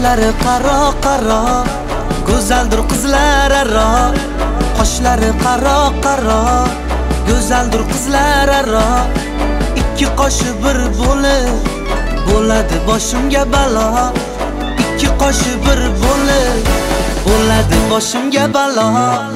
Qoshlari qaro qaro, go'zaldir qizlar aro. Qoshlari qaro qaro, go'zaldir qizlar aro. Ikki qoshi bir bo'ladi boshimga balo. Ikki qoshi bir bo'ladi boshimga balo.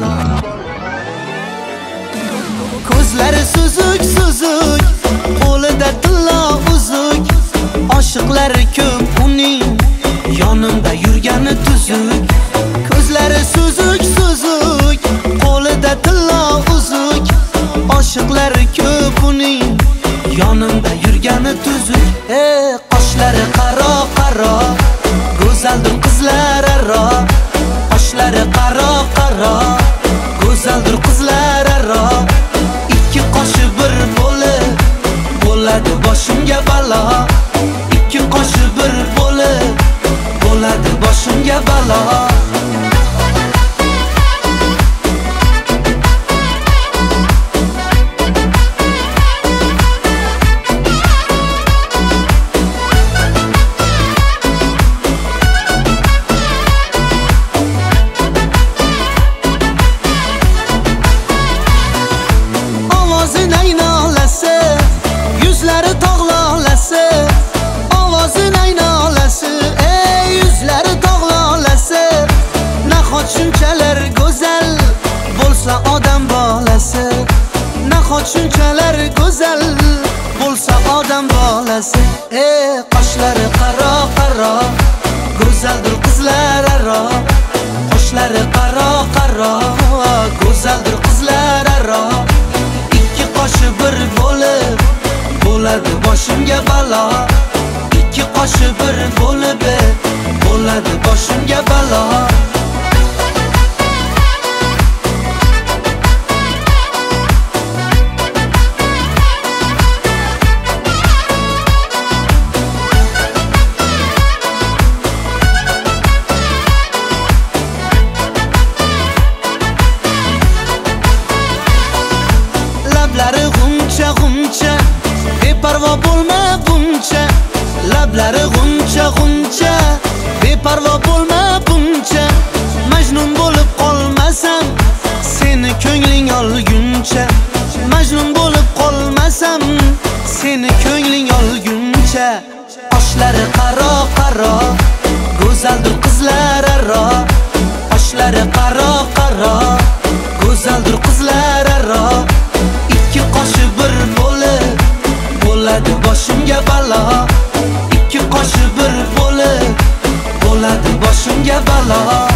Ko'zlari suzuk, qo'lida tilla uzuk. Oshiqlari ko'p uning, yonimda yurgani tuzuk. Ko'zlari suzuk, qo'lida tilla uzuk. Oshiqlari ko'p uning, yonimda yurgani tuzuk. Qoshlari qaro qaro, go'zaldir qizlar aro. Qoshlari qaro qaro, go'zaldir qizlar aro. Ikki qoshi bir bo'ladi boshimga balo. Ikki qoshi bir bo'ladi boshimga balo. Ovozin aynolasi, yuzlari tog'lolasi. Ovozin aynolasi, yuzlari tog'lolasi. Nahot shunchalar go'zal bo'lsa odam bolasi. Nahot shunchalar go'zal bo'lsa odam bolasi. Qoshlari qaro qaro, go'zaldir qizlar aro. Qoshlari qaro qaro, go'zaldir qizlar aro. Ikki qoshi bir bo'ladi boshimga balo. Ikki qoshi bir bo'ladi boshimga balo. Lablari g'uncha, beparvo bo'lma buncha. Lablari g'uncha, beparvo bo'lma buncha. Majnun bo'lib qolmasam, seni ko'ngling olguncha. Majnun bo'lib qolmasam, seni ko'ngling olguncha. Qoshlari qaro qaro, go'zaldir qizlar aro. Qoshlari qaro qaro, go'zaldir qizlar aro. Ikki qoshi bir bo'ladi boshimga balo. Ikki qoshi bir bo'ladi boshimga balo.